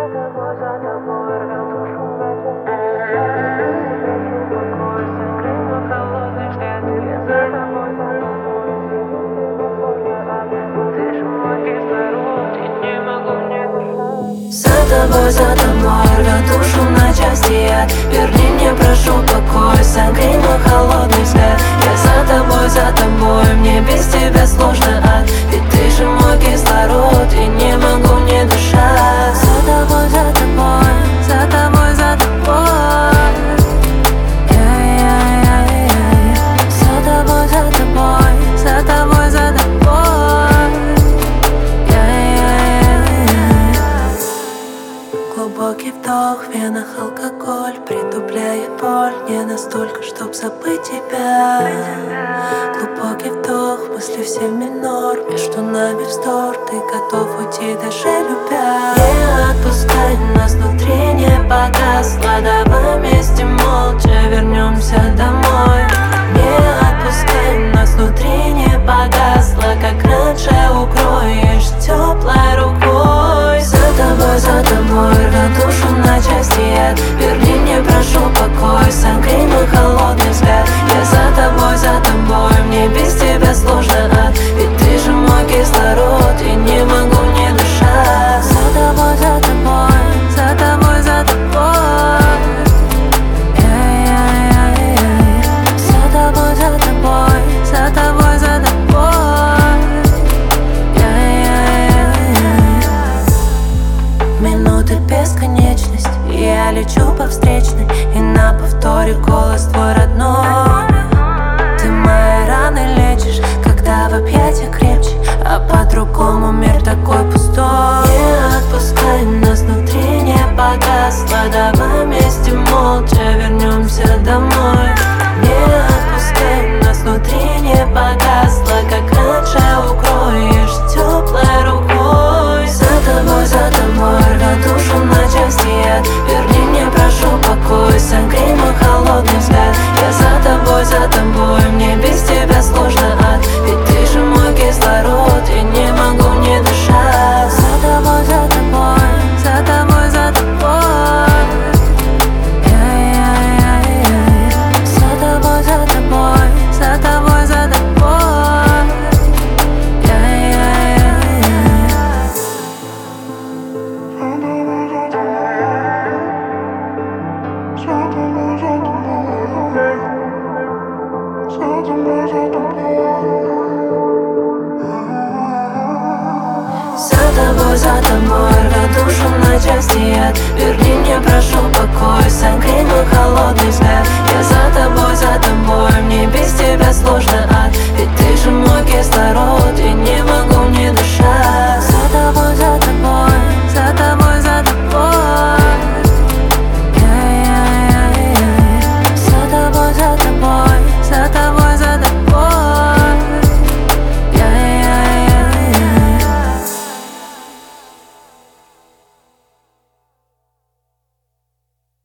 За тобой рвет душу на части я. Верни мне, прошу, покой, согрей мой холодный взгляд. Я за тобой, мне без тебя сложно, ад. Ведь ты же мой кислород, и не могу не дышать. За тобой, за тобой, за тобой, за тобой. За тобой, за тобой, за тобой, за тобой. Глубокий вдох, в венах алкоголь притупляет боль, не настолько, чтоб забыть тебя. Глубокий вдох, мысли все в минор, между нами вздор, ты готов уйти, даже любя. Не отпускай нас внутри, не погасла, давай вместе молча вернемся домой. Не отпускай нас внутри, не погасла, как раньше укроешь теплой рукой. За тобой рвет душу на части я. Верни мне, прошу, покой, согрей мой холодный взгляд. Я за тобой, мне без тебя сложно, ад. Ведь ты же мой кислород, и не могу не дышать. За тобой, за тобой, за тобой, за тобой. За тобой, за тобой, за тобой, за тобой. Минуты бесконечность, я лечу по встречной, и на повторе голос твой родной. Ты мои раны лечишь, когда в объятиях крепче, а по-другому мир такой пустой. Не отпускай нас внутри, не погасла, давай вместе молча вернемся домой. Не отпускай нас внутри, не погасла, как раньше укроешь теплой рукой. За тобой рвет душу на части я. Верни мне, прошу, покой, согрей мой холодный взгляд. Я за тобой, мне без тебя сложно, ад. Ведь ты же мой кислород, и не могу не дышать. За тобой, за тобой, за тобой, за тобой. За тобой, за тобой, за тобой, за тобой. За тобой рвет душу на части я. Верни мне, прошу,